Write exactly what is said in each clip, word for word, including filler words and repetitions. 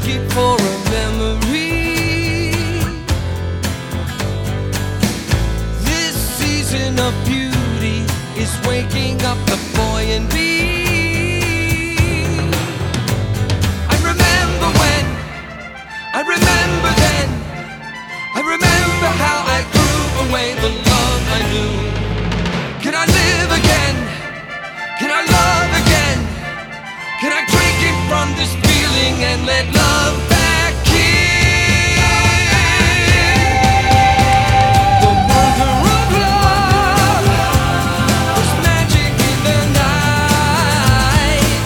looking for a memory. This season of beauty is waking up the boy in me. I remember when, I remember then, I remember how I threw away the love I knew. Can I live again? Can I love again? Can I drink it from this feeling and let love back in? The wonder of love was magic in the night.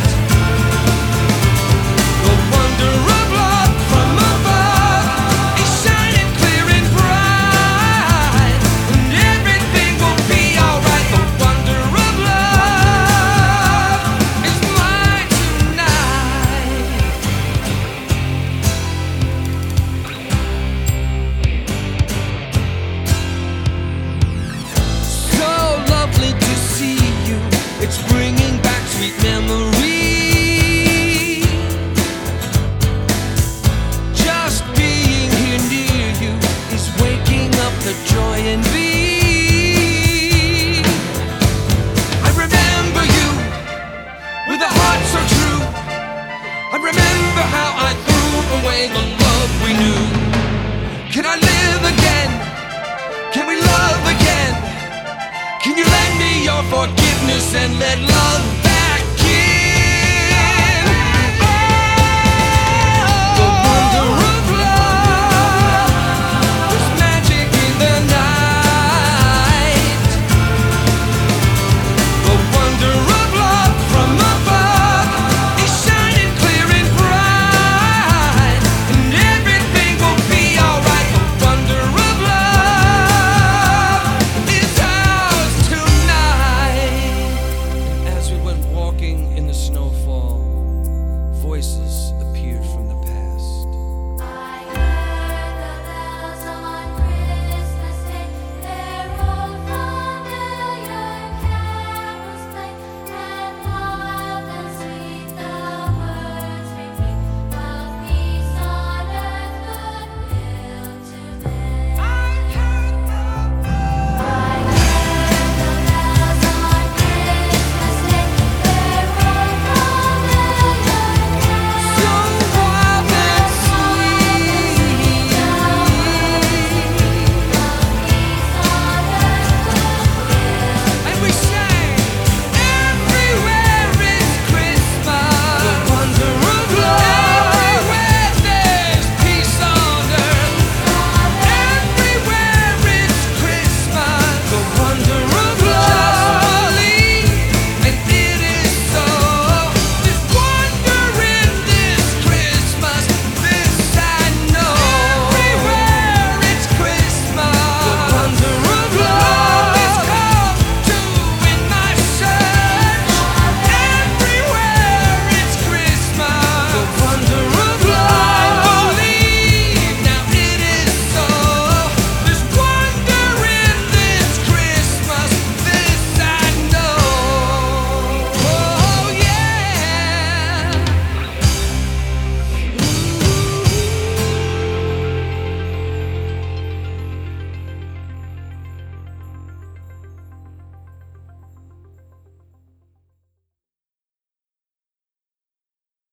The wonder of love from above is shining clear and bright, and everything will be alright. The wonder of love is mine tonight. So lovely to see you, it's bringing back sweet memories. Just being here near you is waking up the joy in me. I remember you with a heart so true. I remember how I threw away the love we knew. Can I live again? Can we love again? Can you lend me your forgiveness and let love